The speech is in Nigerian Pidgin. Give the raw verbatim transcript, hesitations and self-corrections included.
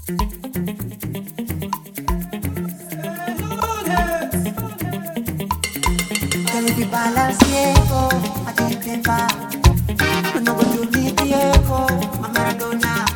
If you balance ciego, I take the bar. No go to be Diego, my Maradona.